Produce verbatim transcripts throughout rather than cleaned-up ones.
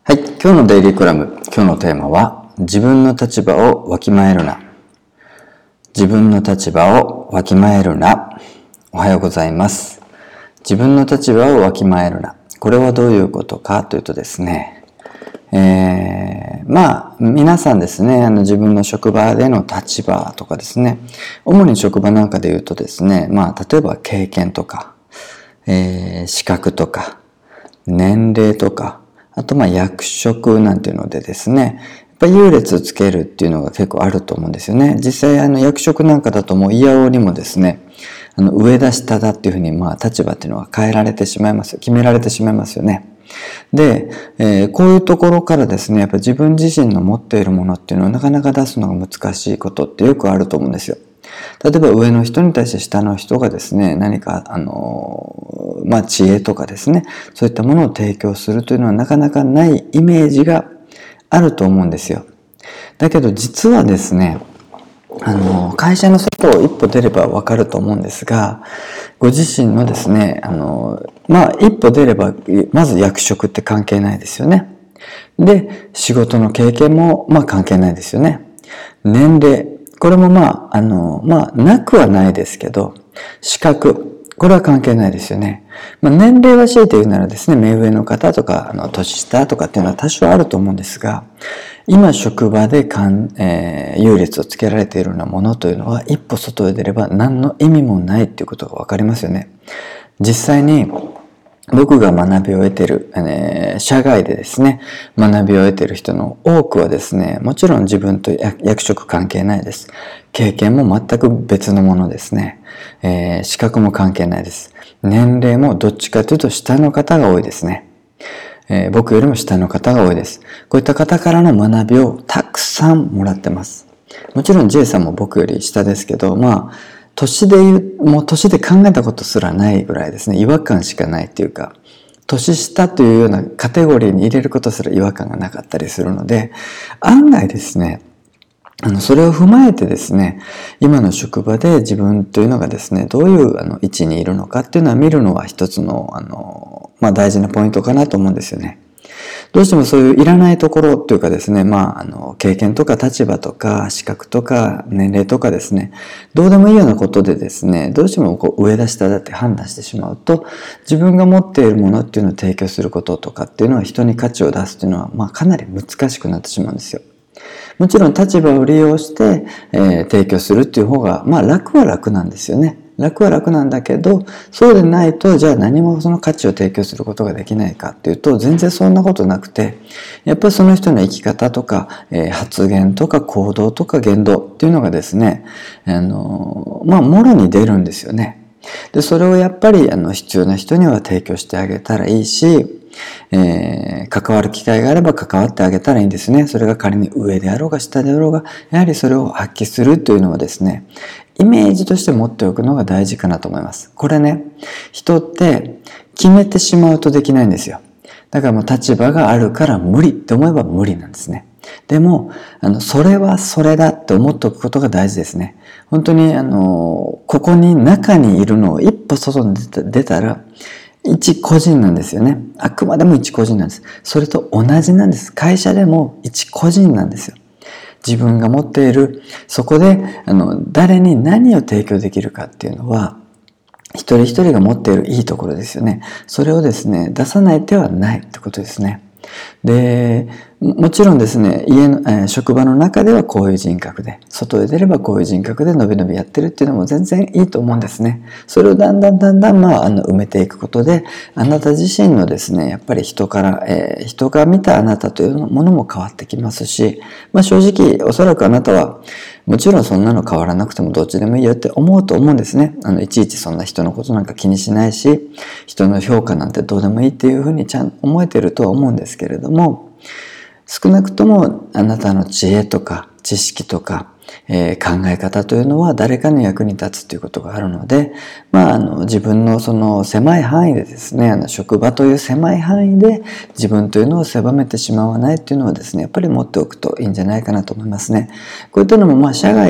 はい、今日のデイリーコラム、今日のテーマは自分の立場をわきまえるな。自分の立場をわきまえるな。おはようございます。自分の立場をわきまえるな。これはどういうことかというとですね、えー、まあ皆さんですね、あの自分の職場での立場とかですね、主に職場なんかで言うとですね、まあ例えば経験とか、えー、資格とか、年齢とか、あとまあ役職なんていうのでですね、やっぱり優劣をつけるっていうのが結構あると思うんですよね。実際あの役職なんかだともういやおうにもですね、あの上だ下だっていうふうにまあ立場っていうのは変えられてしまいます。決められてしまいますよね。で、えー、こういうところからですね、やっぱ自分自身の持っているものっていうのをなかなか出すのが難しいことってよくあると思うんですよ。例えば上の人に対して下の人がですね、何かあの、まあ知恵とかですね、そういったものを提供するというのはなかなかないイメージがあると思うんですよ。だけど実はですね、あの、会社の外を一歩出ればわかると思うんですが、ご自身のですね、あの、まあ一歩出れば、まず役職って関係ないですよね。で、仕事の経験もまあ関係ないですよね。年齢、これもまあ、あの、まあ、なくはないですけど、資格、これは関係ないですよね。まあ、年齢は強いて言うならですね、目上の方とか、あの、年下とかっていうのは多少あると思うんですが、今職場でかん、えー、優劣をつけられているようなものというのは、一歩外へ出れば何の意味もないっていうことがわかりますよね。実際に、僕が学びを得ている、えー、社外でですね、学びを得ている人の多くはですね、もちろん自分と役職関係ないです。経験も全く別のものですね。えー、資格も関係ないです。年齢もどっちかというと下の方が多いですね。えー、僕よりも下の方が多いです。こういった方からの学びをたくさんもらってます。もちろん J さんも僕より下ですけど、まあ、年で言う、もう年で考えたことすらないぐらいですね、違和感しかないっていうか、年下というようなカテゴリーに入れることすら違和感がなかったりするので、案外ですね、あの、それを踏まえてですね、今の職場で自分というのがですね、どういうあの位置にいるのかっていうのは見るのは一つの、あの、まあ大事なポイントかなと思うんですよね。どうしてもそういういらないところというかですね、まあ、あの、経験とか立場とか資格とか年齢とかですね、どうでもいいようなことでですね、どうしてもこう上だ下だって判断してしまうと、自分が持っているものっていうのを提供することとかっていうのは人に価値を出すっていうのは、まあかなり難しくなってしまうんですよ。もちろん立場を利用して、えー、提供するっていう方が、まあ楽は楽なんですよね。楽は楽なんだけど、そうでないと、じゃあ何もその価値を提供することができないかっていうと、全然そんなことなくて、やっぱりその人の生き方とか、えー、発言とか行動とか言動っていうのがですね、あの、まあ、もろに出るんですよね。で、それをやっぱり、あの、必要な人には提供してあげたらいいし、えー、関わる機会があれば関わってあげたらいいんですね。それが仮に上であろうが下であろうが、やはりそれを発揮するというのはですね、イメージとして持っておくのが大事かなと思います。これね、人って決めてしまうとできないんですよ。だからもう立場があるから無理って思えば無理なんですね。でも、あの、それはそれだって思っておくことが大事ですね。本当に、あの、ここに中にいるのを一歩外に出た、出たら、一個人なんですよね。あくまでも一個人なんです。それと同じなんです。会社でも一個人なんですよ。自分が持っている、そこで、あの、誰に何を提供できるかっていうのは、一人一人が持っているいいところですよね。それをですね、出さない手はないってことですね。で、もちろんですね、家の、えー、職場の中ではこういう人格で、外へ出ればこういう人格でのびのびやってるっていうのも全然いいと思うんですね。それをだんだんだんだん、まあ、あの、埋めていくことで、あなた自身のですね、やっぱり人から、えー、人が見たあなたというものも変わってきますし、まあ正直、おそらくあなたは、もちろんそんなの変わらなくてもどっちでもいいよって思うと思うんですね。あの、いちいちそんな人のことなんか気にしないし、人の評価なんてどうでもいいっていうふうにちゃんと思えてるとは思うんですけれども、少なくともあなたの知恵とか知識とか、えー、考え方というのは誰かの役に立つということがあるので、まあ、あの、自分のその狭い範囲でですね、あの、職場という狭い範囲で自分というのを狭めてしまわないというのはですね、やっぱり持っておくといいんじゃないかなと思いますね。こういったのも、まあ、社外で、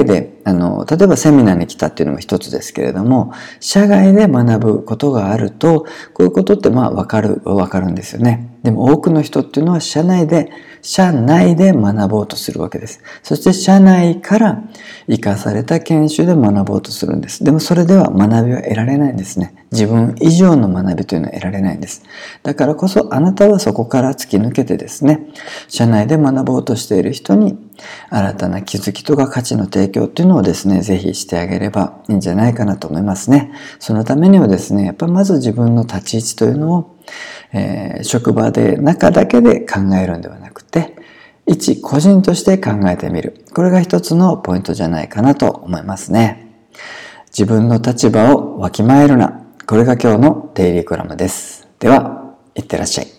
あの、例えばセミナーに来たっていうのも一つですけれども、社外で学ぶことがあると、こういうことってまあわかる、わかるんですよね。でも多くの人っていうのは社内で、社内で学ぼうとするわけです。そして社内から生かされた研修で学ぼうとするんです。でもそれでは学びは得られないんですね。自分以上の学びというのは得られないんです。だからこそあなたはそこから突き抜けてですね、社内で学ぼうとしている人に新たな気づきとか価値の提供っていうのをですね、ぜひしてあげればいいんじゃないかなと思いますね。そのためにはですね、やっぱりまず自分の立ち位置というのを、えー、職場で中だけで考えるんではなくて、一個人として考えてみる。これが一つのポイントじゃないかなと思いますね。自分の立場をわきまえるな。これが今日のデイリーコラムです。では、いってらっしゃい。